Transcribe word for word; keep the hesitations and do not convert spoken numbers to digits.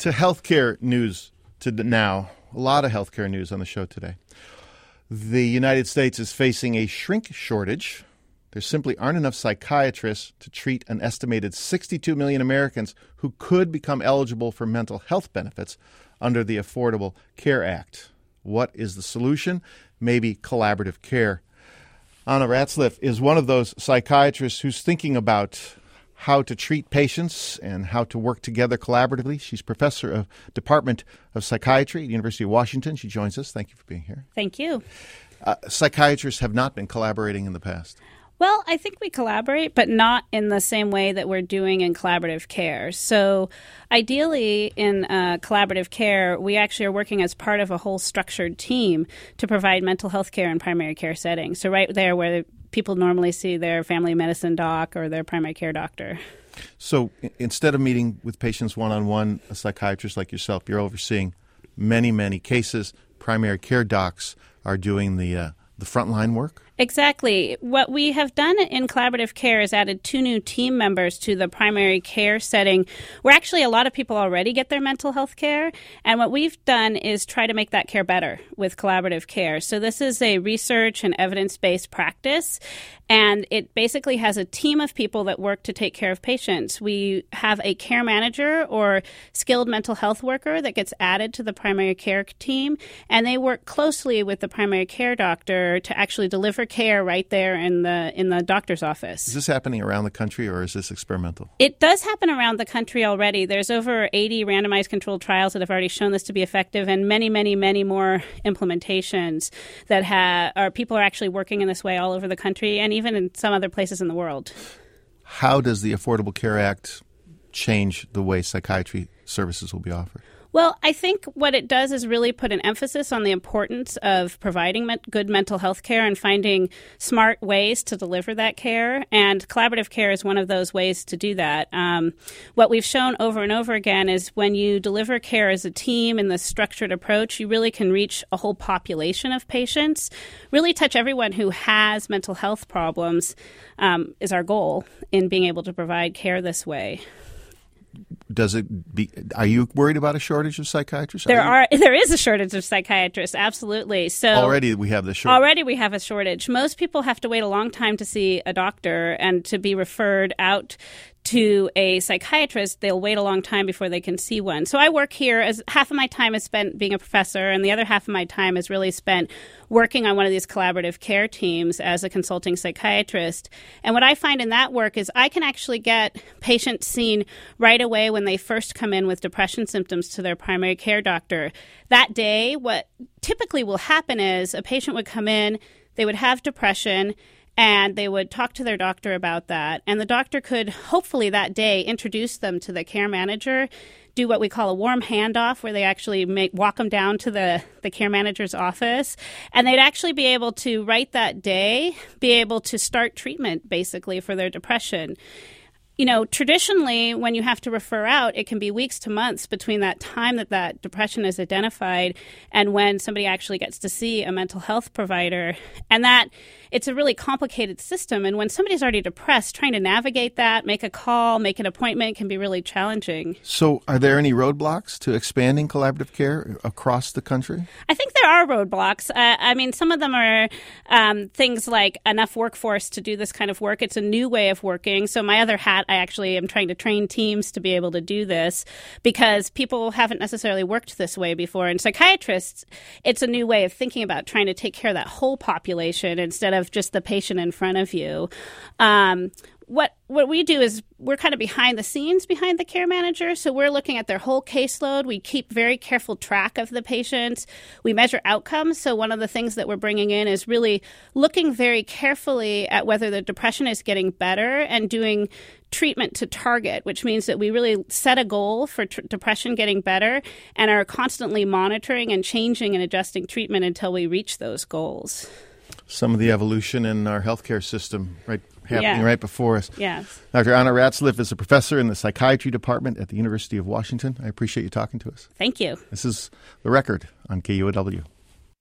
To healthcare news to now. A lot of healthcare news on the show today. The United States is facing a shrink shortage. There simply aren't enough psychiatrists to treat an estimated sixty-two million Americans who could become eligible for mental health benefits under the Affordable Care Act. What is the solution? Maybe collaborative care. Anna Ratzliff is one of those psychiatrists who's thinking about how to treat patients and how to work together collaboratively. She's professor of Department of Psychiatry at the University of Washington. She joins us. Thank you for being here. Thank you. Uh, psychiatrists have not been collaborating in the past. Well, I think we collaborate, but not in the same way that we're doing in collaborative care. So ideally, in uh, collaborative care, we actually are working as part of a whole structured team to provide mental health care in primary care settings. So right there where people normally see their family medicine doc or their primary care doctor. So instead of meeting with patients one-on-one, a psychiatrist like yourself, you're overseeing many, many cases. Primary care docs are doing the uh, the frontline work? Exactly. What we have done in collaborative care is added two new team members to the primary care setting, where actually a lot of people already get their mental health care. And what we've done is try to make that care better with collaborative care. So this is a research and evidence-based practice, and it basically has a team of people that work to take care of patients. We have a care manager or skilled mental health worker that gets added to the primary care team, and they work closely with the primary care doctor to actually deliver care right there in the in the doctor's office. Is this happening around the country, or is this experimental? It does happen around the country already. There's over eighty randomized controlled trials that have already shown this to be effective, and many, many, many more implementations that have, or people are actually working in this way all over the country and even in some other places in the world. How does the Affordable Care Act change the way psychiatry services will be offered? Well, I think what it does is really put an emphasis on the importance of providing me- good mental health care and finding smart ways to deliver that care. And collaborative care is one of those ways to do that. Um, what we've shown over and over again is when you deliver care as a team in this structured approach, you really can reach a whole population of patients, really touch everyone who has mental health problems, um, is our goal in being able to provide care this way. Does it be? Are you worried about a shortage of psychiatrists? There are, are there is a shortage of psychiatrists, absolutely. So already we have the shortage. Already we have a shortage. Most people have to wait a long time to see a doctor and to be referred out to a psychiatrist. They'll wait a long time before they can see one. So I work here as half of my time is spent being a professor, and the other half of my time is really spent working on one of these collaborative care teams as a consulting psychiatrist. And what I find in that work is I can actually get patients seen right away when they first come in with depression symptoms to their primary care doctor. That day, what typically will happen is a patient would come in, they would have depression, and they would talk to their doctor about that. And the doctor could hopefully that day introduce them to the care manager, do what we call a warm handoff, where they actually make, walk them down to the, the care manager's office. And they'd actually be able to, right that day, be able to start treatment, basically, for their depression. You know, traditionally, when you have to refer out, it can be weeks to months between that time that that depression is identified and when somebody actually gets to see a mental health provider. And that it's a really complicated system. And when somebody's already depressed, trying to navigate that, make a call, make an appointment can be really challenging. So are there any roadblocks to expanding collaborative care across the country? I think there are roadblocks. Uh, I mean, some of them are um, things like enough workforce to do this kind of work. It's a new way of working. So my other hat, I actually am trying to train teams to be able to do this because people haven't necessarily worked this way before. And psychiatrists, it's a new way of thinking about trying to take care of that whole population instead of just the patient in front of you. Um, what what we do is we're kind of behind the scenes behind the care manager. So we're looking at their whole caseload. We keep very careful track of the patients. We measure outcomes. So one of the things that we're bringing in is really looking very carefully at whether the depression is getting better and doing treatment to target, which means that we really set a goal for tr- depression getting better and are constantly monitoring and changing and adjusting treatment until we reach those goals. Some of the evolution in our healthcare system, right, happening yeah. right before us. Yes. Doctor Anna Ratzliff is a professor in the psychiatry department at the University of Washington. I appreciate you talking to us. Thank you. This is The Record on K U O W.